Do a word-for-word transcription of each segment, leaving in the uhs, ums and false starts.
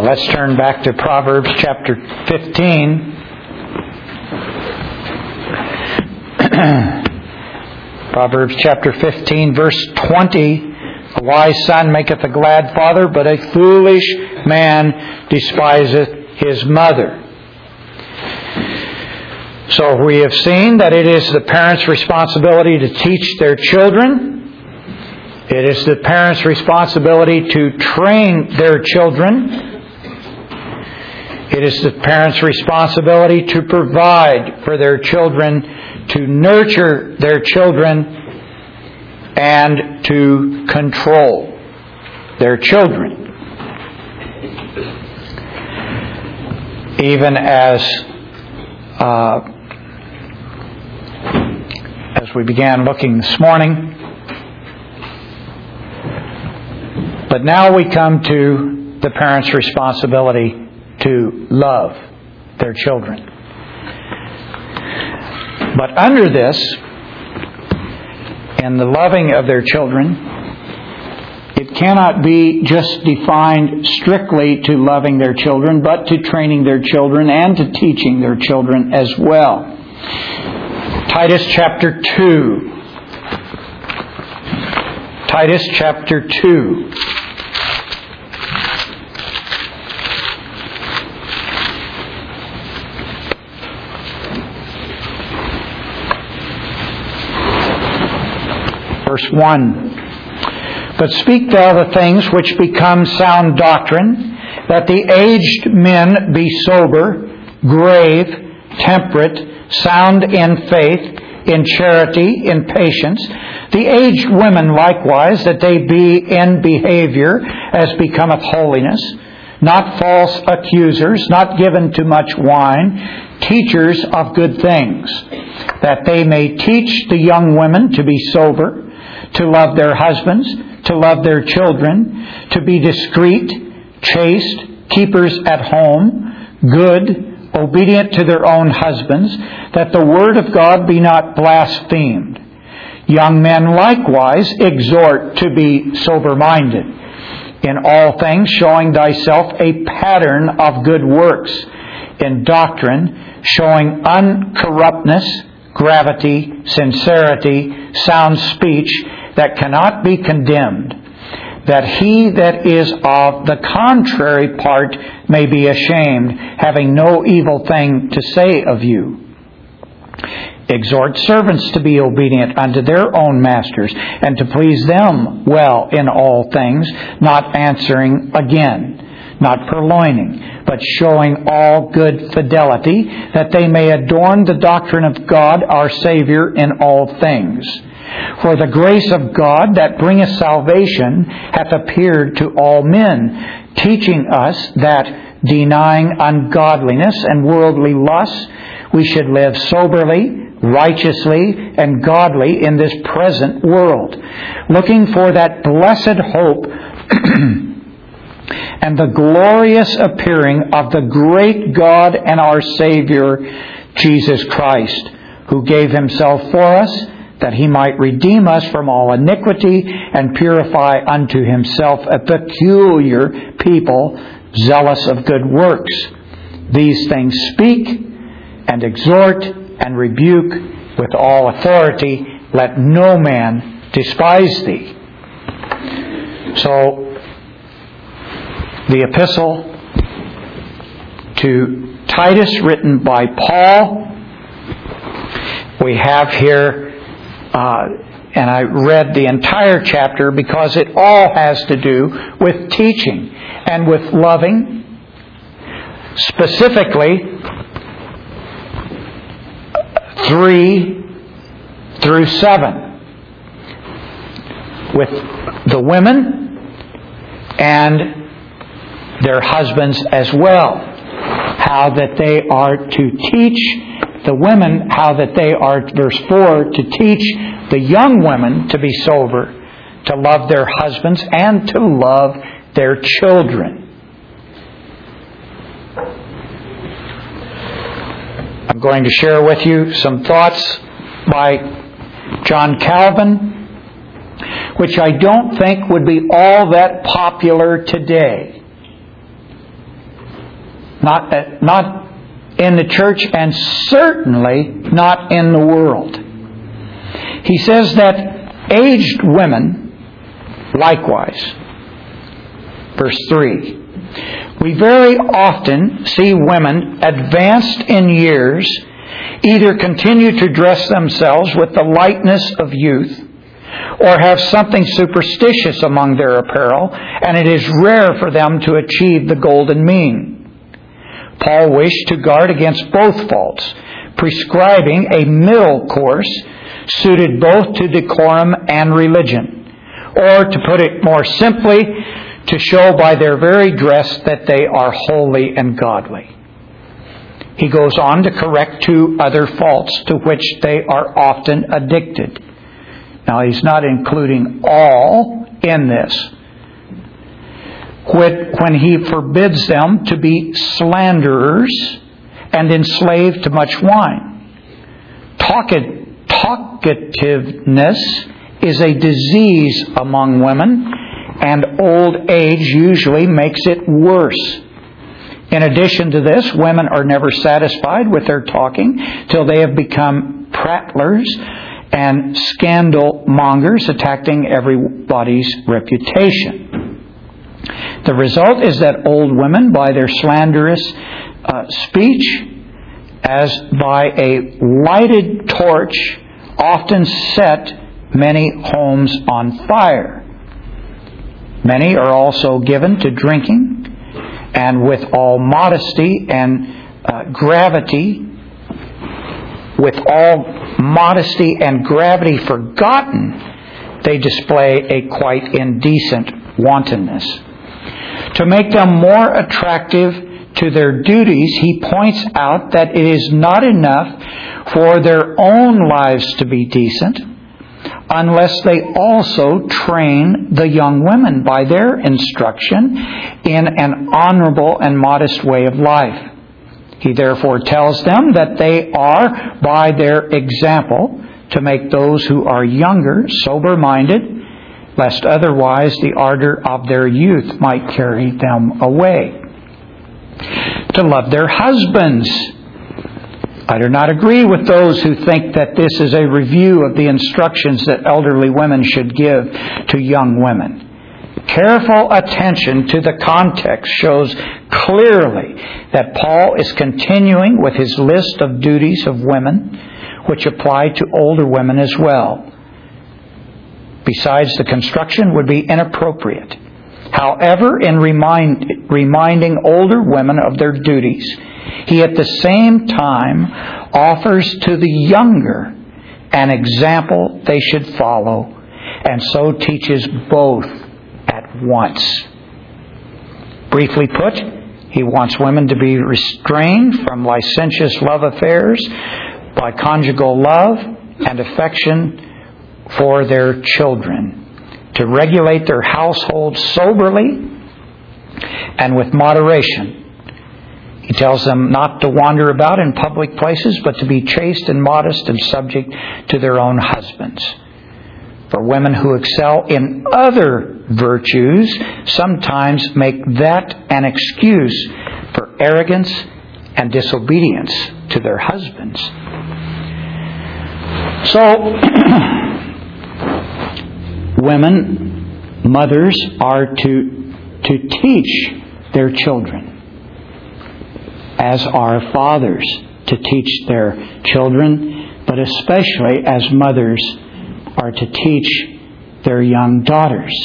let's turn back to Proverbs chapter fifteen. Proverbs chapter fifteen, verse twenty. A wise son maketh a glad father, but a foolish man despiseth his mother. So we have seen that it is the parents' responsibility to teach their children. It is the parents' responsibility to train their children. It is the parents' responsibility to provide for their children, to nurture their children, and to control their children. Even as uh, as we began looking this morning. But now we come to the parents' responsibility to love their children. But under this, in the loving of their children, it cannot be just defined strictly to loving their children, but to training their children and to teaching their children as well. Titus chapter two. Titus chapter two. Verse one. But speak thou the things which become sound doctrine, that the aged men be sober, grave, temperate, sound in faith, in charity, in patience. The aged women likewise, that they be in behavior as becometh holiness, not false accusers, not given to much wine, teachers of good things, that they may teach the young women to be sober, to love their husbands, to love their children, to be discreet, chaste, keepers at home, good, obedient to their own husbands, that the word of God be not blasphemed. Young men likewise exhort to be sober-minded, in all things showing thyself a pattern of good works, in doctrine showing uncorruptness, gravity, sincerity, sound speech, that cannot be condemned, that he that is of the contrary part may be ashamed, having no evil thing to say of you. Exhort servants to be obedient unto their own masters, and to please them well in all things, not answering again, not purloining, but showing all good fidelity, that they may adorn the doctrine of God our Savior in all things. For the grace of God that bringeth salvation hath appeared to all men, teaching us that, denying ungodliness and worldly lusts, we should live soberly, righteously, and godly in this present world, looking for that blessed hope and the glorious appearing of the great God and our Savior, Jesus Christ, who gave Himself for us, that He might redeem us from all iniquity and purify unto Himself a peculiar people, zealous of good works. These things speak and exhort and rebuke with all authority. Let no man despise thee. So, the epistle to Titus, written by Paul, we have here, uh, and I read the entire chapter because it all has to do with teaching and with loving, specifically three through seven, with the women and their husbands as well. How that they are to teach the women, how that they are, verse four, to teach the young women to be sober, to love their husbands, and to love their children. I'm going to share with you some thoughts by John Calvin, which I don't think would be all that popular today. Not, uh, not in the church, and certainly not in the world. He says that aged women, likewise, verse three, we very often see women advanced in years either continue to dress themselves with the lightness of youth, or have something superstitious among their apparel, and it is rare for them to achieve the golden mean. Paul wished to guard against both faults, prescribing a middle course suited both to decorum and religion, or, to put it more simply, to show by their very dress that they are holy and godly. He goes on to correct two other faults to which they are often addicted. Now, he's not including all in this. When he forbids them to be slanderers and enslaved to much wine. Talkativeness is a disease among women, and old age usually makes it worse. In addition to this, women are never satisfied with their talking till they have become prattlers and scandal mongers, attacking everybody's reputation. The result is that old women, by their slanderous uh, speech, as by a lighted torch, often set many homes on fire. Many are also given to drinking, and with all modesty and uh, gravity, with all modesty and gravity forgotten, they display a quite indecent wantonness. To make them more attractive to their duties, he points out that it is not enough for their own lives to be decent, unless they also train the young women by their instruction in an honorable and modest way of life. He therefore tells them that they are, by their example, to make those who are younger sober-minded, lest otherwise the ardor of their youth might carry them away. To love their husbands. I do not agree with those who think that this is a review of the instructions that elderly women should give to young women. Careful attention to the context shows clearly that Paul is continuing with his list of duties of women, which apply to older women as well. Besides, the construction would be inappropriate. However, in remind, reminding older women of their duties, he at the same time offers to the younger an example they should follow, and so teaches both at once. Briefly put, he wants women to be restrained from licentious love affairs by conjugal love and affection for their children, to regulate their household soberly and with moderation. He tells them not to wander about in public places, but to be chaste and modest and subject to their own husbands. For women who excel in other virtues sometimes make that an excuse for arrogance and disobedience to their husbands. So, women, mothers, are to, to teach their children, as are fathers to teach their children, but especially as mothers are to teach their young daughters.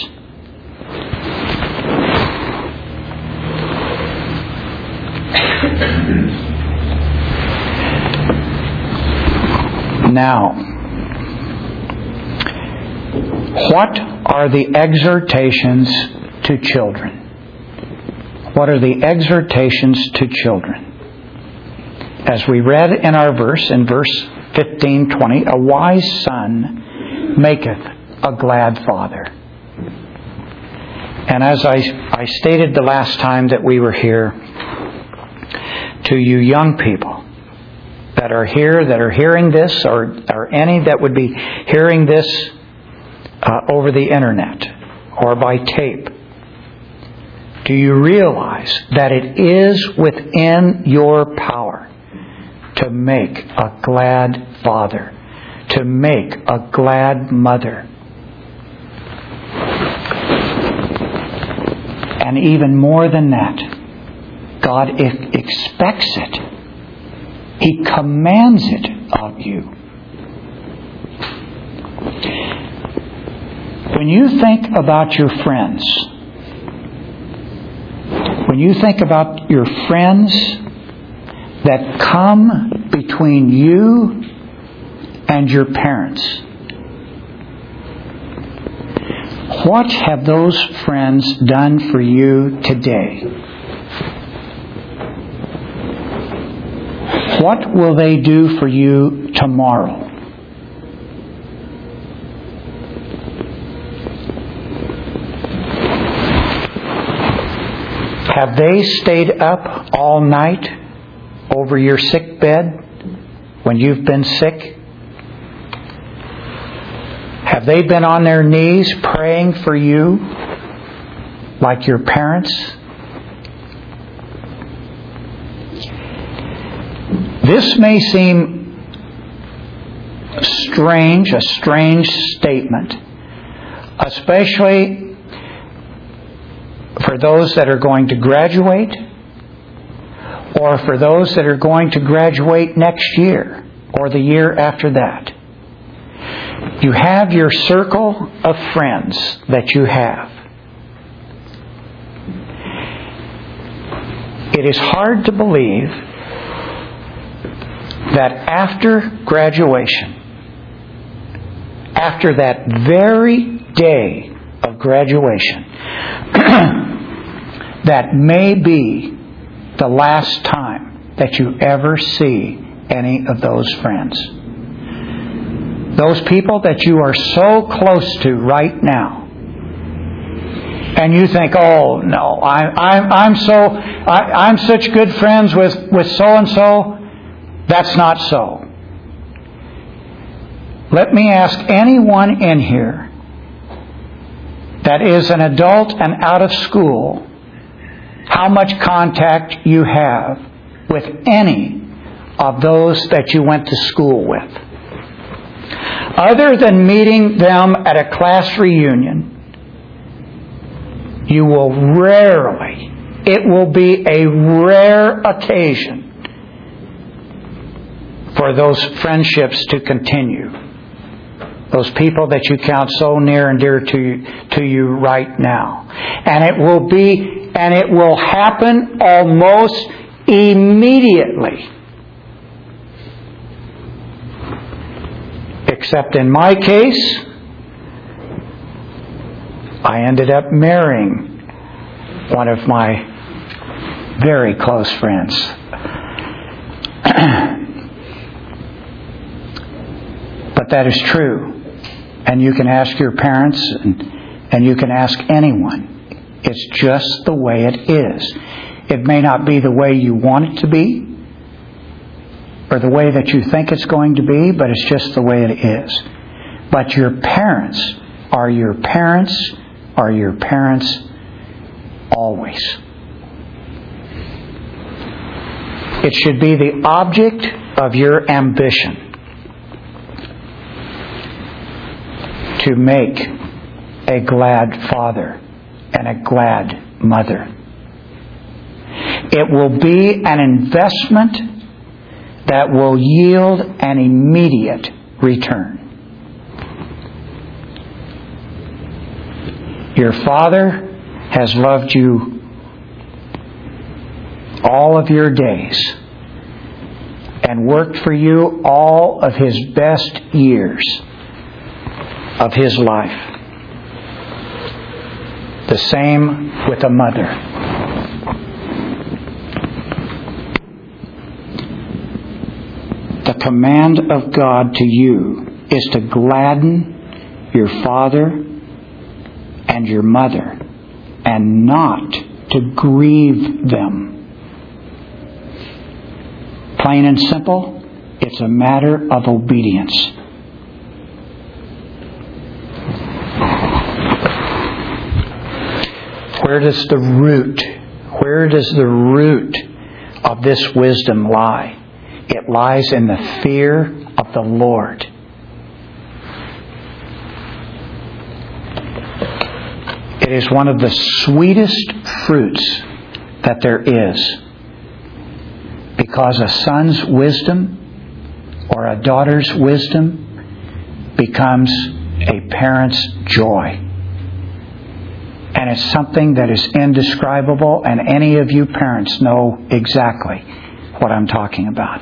Now, what are the exhortations to children? What are the exhortations to children? As we read in our verse, in verse fifteen twenty, a wise son maketh a glad father. And as I, I stated the last time that we were here, to you young people that are here, that are hearing this, or, or any that would be hearing this uh, over the internet or by tape, Do you realize that it is within your power to make a glad father, to make a glad mother? And even more than that, God expects it. He commands it of you. When you think about your friends, when you think about your friends that come between you and your parents, what have those friends done for you today? What will they do for you tomorrow? Have they stayed up all night over your sick bed when you've been sick? Have they been on their knees praying for you like your parents? This may seem strange, a strange statement, especially for those that are going to graduate or for those that are going to graduate next year or the year after that. You have your circle of friends that you have. It is hard to believe that after graduation, after that very day of graduation, that may be the last time that you ever see any of those friends. Those people that you are so close to right now. And you think, oh no, I, I'm, I'm so, I, I'm such good friends with, with so-and-so. That's not so. Let me ask anyone in here that is an adult and out of school how much contact you have with any of those that you went to school with. Other than meeting them at a class reunion, you will rarely, it will be a rare occasion for those friendships to continue. Those people that you count so near and dear to, to you right now. And it will be, and it will happen almost immediately. Except in my case, I ended up marrying one of my very close friends. But that is true. And you can ask your parents and, and you can ask anyone. It's just the way it is. It may not be the way you want it to be or the way that you think it's going to be, but it's just the way it is. But your parents are your parents are your parents always. It should be the object of your ambition to make a glad father and a glad mother. It will be an investment that will yield an immediate return. Your Father has loved you all of your days and worked for you all of His best years of His life. The same with a mother. The command of God to you is to gladden your father and your mother and not to grieve them. Plain and simple, it's a matter of obedience. Where does the root, where does the root of this wisdom lie? It lies in the fear of the Lord. It is one of the sweetest fruits that there is, because a son's wisdom or a daughter's wisdom becomes a parent's joy. And it's something that is indescribable, and any of you parents know exactly what I'm talking about.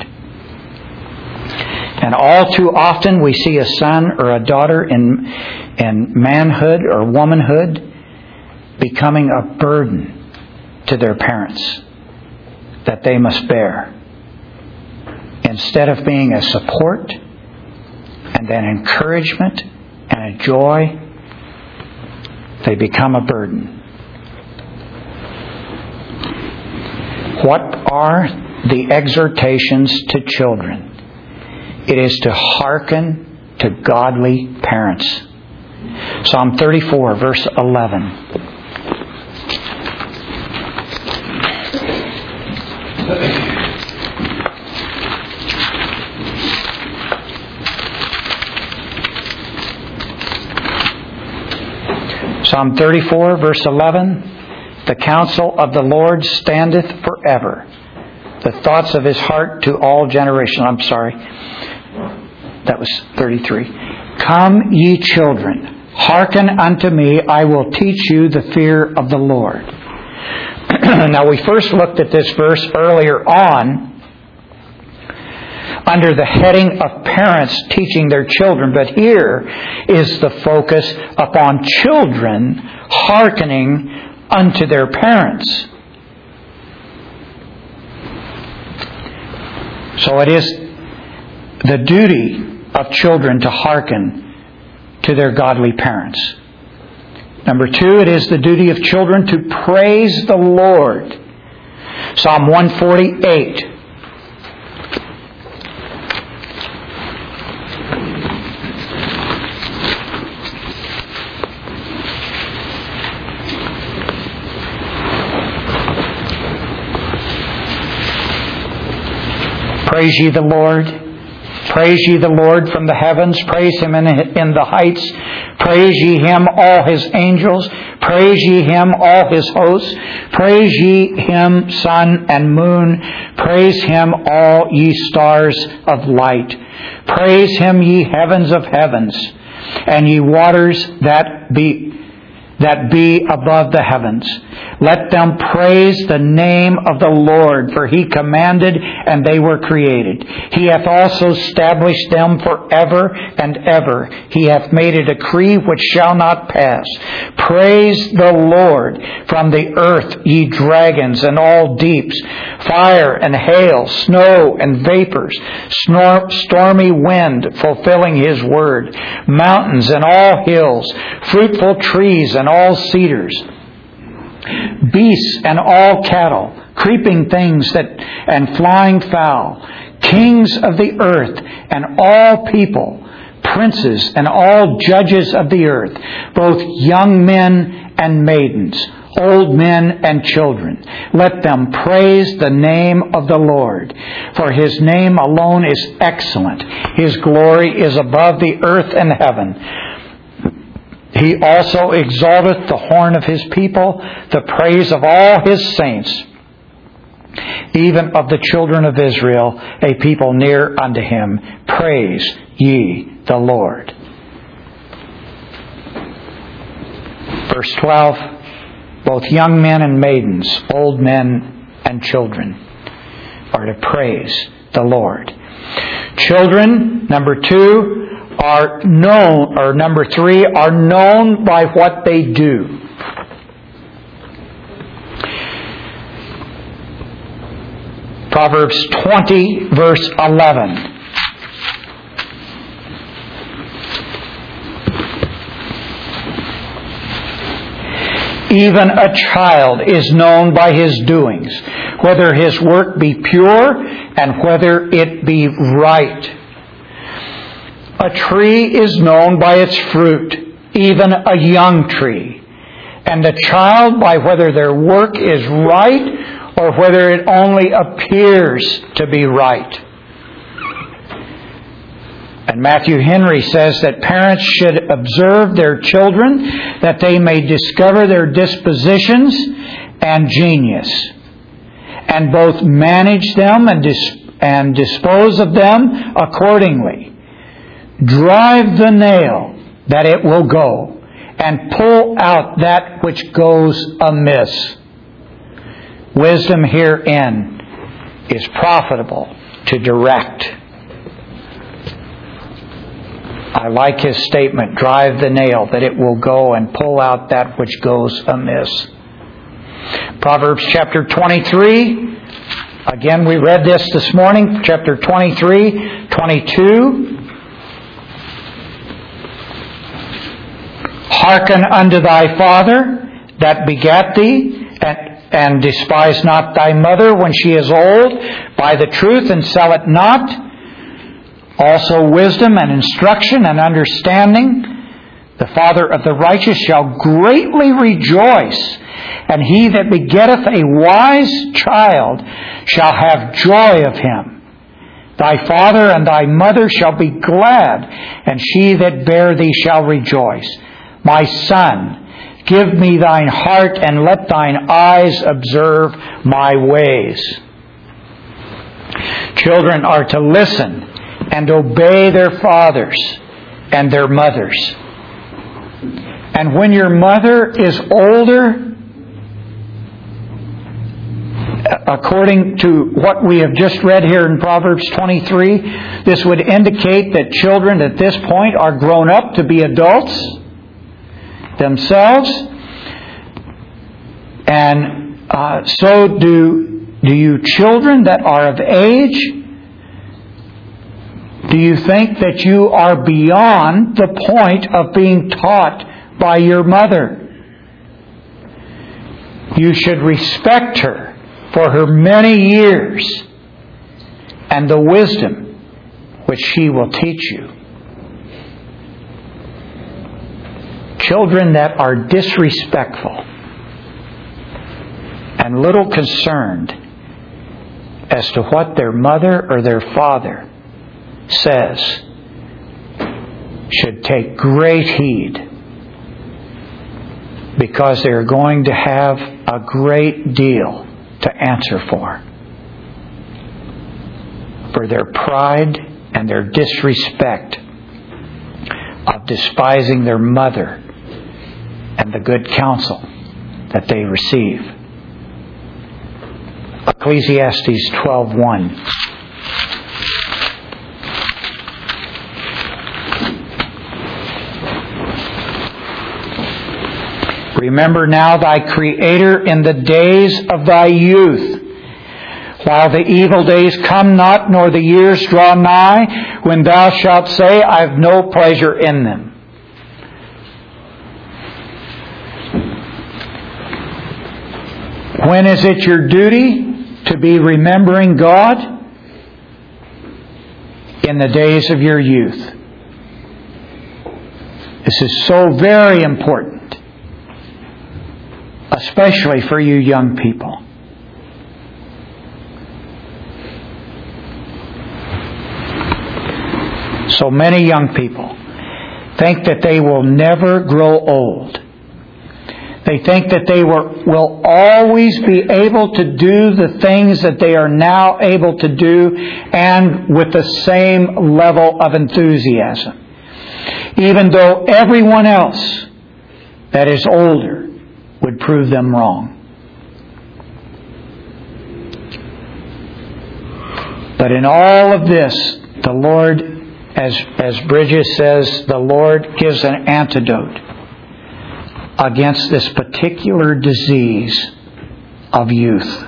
And all too often we see a son or a daughter in, in manhood or womanhood becoming a burden to their parents that they must bear, instead of being a support and an encouragement and a joy. They become a burden. What are the exhortations to children? It is to hearken to godly parents. Psalm thirty-four, verse eleven. Psalm thirty-four, verse eleven. The counsel of the Lord standeth forever, the thoughts of His heart to all generations. I'm sorry. That was thirty-three. Come, ye children, hearken unto me, I will teach you the fear of the Lord. Now, we first looked at this verse earlier on under the heading of parents teaching their children, but here is the focus upon children hearkening unto their parents. So it is the duty of children to hearken to their godly parents. Number two, it is the duty of children to praise the Lord. Psalm one forty-eight. Praise ye the Lord. Praise ye the Lord from the heavens. Praise Him in, in the heights. Praise ye Him, all His angels. Praise ye Him, all His hosts. Praise ye Him, sun and moon. Praise Him, all ye stars of light. Praise Him, ye heavens of heavens, and ye waters that be that be above the heavens. Let them praise the name of the Lord, for He commanded, and they were created. He hath also established them forever and ever. He hath made a decree which shall not pass. Praise the Lord from the earth, ye dragons and all deeps, fire and hail, snow and vapors, snor- stormy wind fulfilling His word, mountains and all hills, fruitful trees and all cedars, beasts and all cattle, creeping things that and flying fowl, kings of the earth and all people, princes and all judges of the earth, both young men and maidens, old men and children. Let them praise the name of the Lord, for His name alone is excellent. His glory is above the earth and heaven. He also exalteth the horn of His people, the praise of all His saints, even of the children of Israel, a people near unto Him. Praise ye the Lord. Verse twelve, both young men and maidens, old men and children are to praise the Lord. Children, number two, are known, or number three, are known by what they do. Proverbs twenty, verse eleven. Even a child is known by his doings, whether his work be pure and whether it be right. A tree is known by its fruit, even a young tree. and the child by whether their work is right or whether it only appears to be right. And Matthew Henry says that parents should observe their children that they may discover their dispositions and genius, and both manage them and, dis- and dispose of them accordingly. Drive the nail that it will go, and pull out that which goes amiss. Wisdom herein is profitable to direct. I like his statement, drive the nail that it will go and pull out that which goes amiss. Proverbs chapter twenty-three. Again, we read this this morning. Chapter twenty-three, twenty-two. Hearken unto thy father that begat thee, and, and despise not thy mother when she is old. Buy the truth and sell it not. Also wisdom and instruction and understanding. The father of the righteous shall greatly rejoice, and he that begetteth a wise child shall have joy of him. Thy father and thy mother shall be glad, and she that bare thee shall rejoice. My son, give me thine heart, and let thine eyes observe my ways. Children are to listen and obey their fathers and their mothers. And when your mother is older, according to what we have just read here in Proverbs twenty-three, this would indicate that children at this point are grown up to be adults themselves. And uh, so do, do you children that are of age. Do you think that you are beyond the point of being taught by your mother? You should respect her for her many years and the wisdom which she will teach you. Children that are disrespectful and little concerned as to what their mother or their father says should take great heed, because they're going to have a great deal to answer for for their pride and their disrespect of despising their mother and the good counsel that they receive. Ecclesiastes twelve one. Remember now thy Creator in the days of thy youth, while the evil days come not, nor the years draw nigh, when thou shalt say, I have no pleasure in them. When is it your duty to be remembering God? In the days of your youth. This is so very important, especially for you young people. So many young people think that they will never grow old. They think that they will, will always be able to do the things that they are now able to do, and with the same level of enthusiasm. Even though everyone else that is older would prove them wrong. But in all of this, the Lord, as, as Bridges says, the Lord gives an antidote against this particular disease of youth.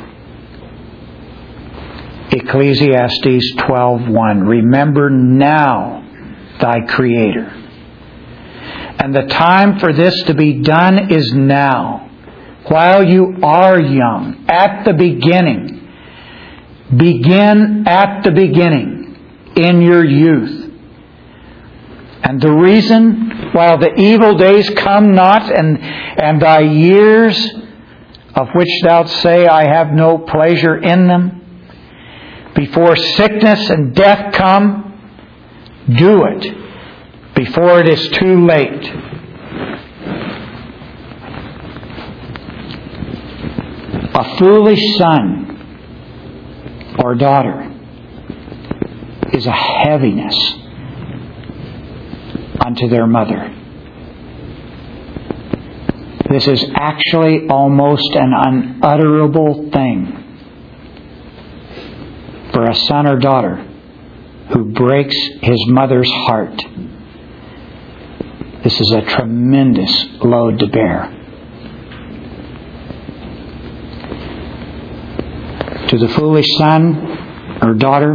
Ecclesiastes twelve one. Remember now thy Creator. And the time for this to be done is now, while you are young, at the beginning. Begin at the beginning, in your youth. And the reason, while the evil days come not, and, and thy years, of which thou say, I have no pleasure in them, before sickness and death come, do it before it is too late. A foolish son or daughter is a heaviness unto their mother. This is actually almost an unutterable thing for a son or daughter who breaks his mother's heart. This is a tremendous load to bear. To the foolish son or daughter,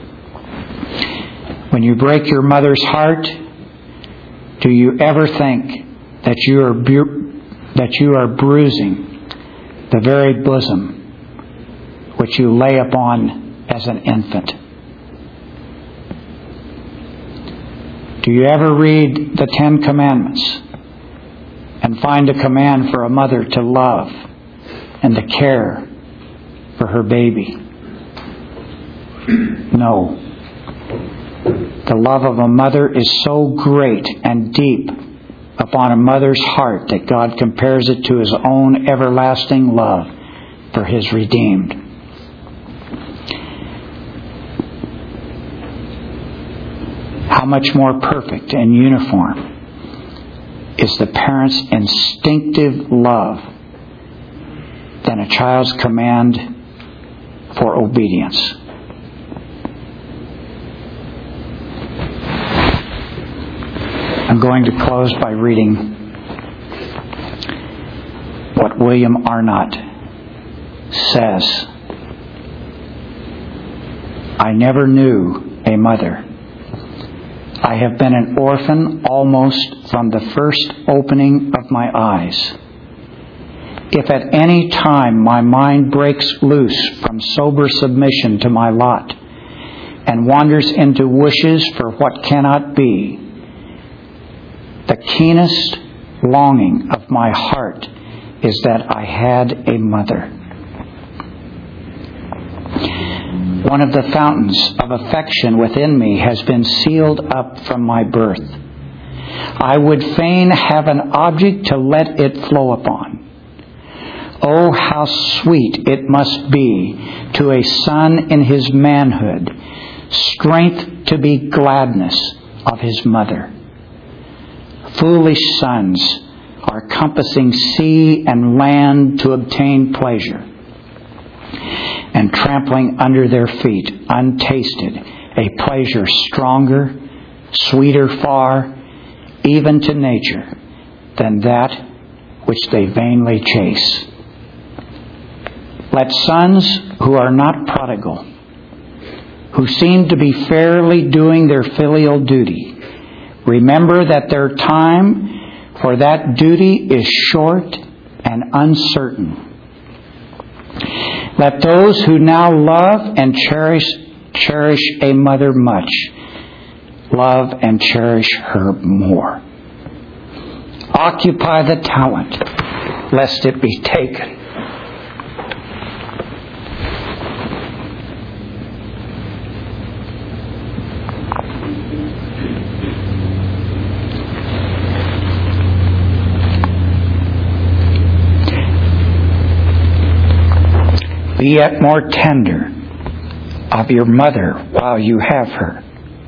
when you break your mother's heart, do you ever think that you are bu- that you are bruising the very bosom which you lay upon as an infant? Do you ever read the Ten Commandments and find a command for a mother to love and to care for her baby? No. The love of a mother is so great and deep upon a mother's heart that God compares it to His own everlasting love for His redeemed. How much more perfect and uniform is the parent's instinctive love than a child's command for obedience. I'm going to close by reading what William Arnott says. I never knew a mother. I have been an orphan almost from the first opening of my eyes. If at any time my mind breaks loose from sober submission to my lot and wanders into wishes for what cannot be, the keenest longing of my heart is that I had a mother. One of the fountains of affection within me has been sealed up from my birth. I would fain have an object to let it flow upon. Oh, how sweet it must be to a son in his manhood, strength to be gladness of his mother. Foolish sons are compassing sea and land to obtain pleasure, and trampling under their feet, untasted, a pleasure stronger, sweeter far, even to nature, than that which they vainly chase. Let sons who are not prodigal, who seem to be fairly doing their filial duty, remember that their time for that duty is short and uncertain. Let those who now love and cherish cherish a mother much, love and cherish her more. Occupy the talent, lest it be taken. Be yet more tender of your mother while you have her.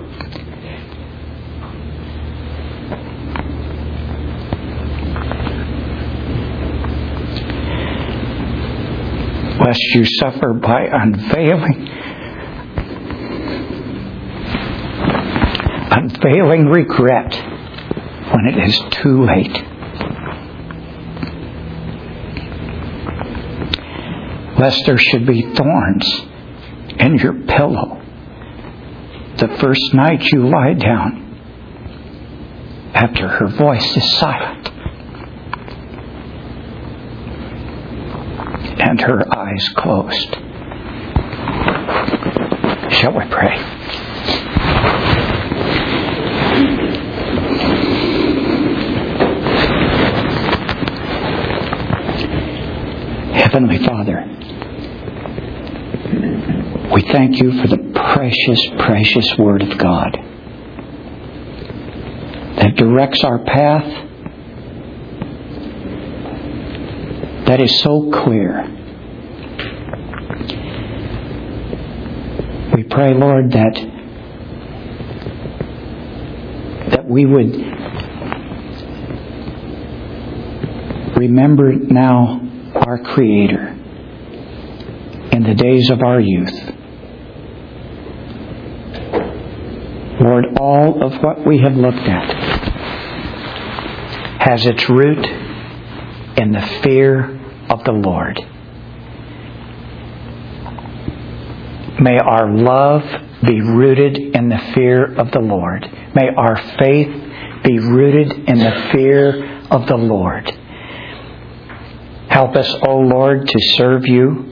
Lest you suffer by unveiling, unveiling regret when it is too late. Lest there should be thorns in your pillow the first night you lie down after her voice is silent and her eyes closed. Shall we pray? Heavenly Father, we thank you for the precious, precious Word of God that directs our path, that is so clear. We pray, Lord, that that we would remember now our Creator in the days of our youth. Lord, all of what we have looked at has its root in the fear of the Lord. May our love be rooted in the fear of the Lord. May our faith be rooted in the fear of the Lord. Help us, O Lord, to serve you.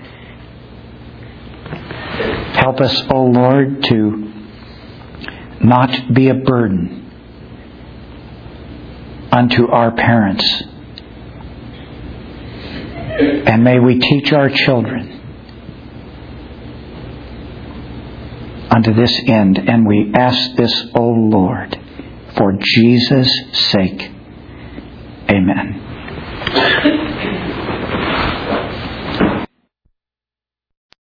Help us, O Lord, to not be a burden unto our parents. And may we teach our children unto this end. And we ask this, O Lord, for Jesus' sake. Amen.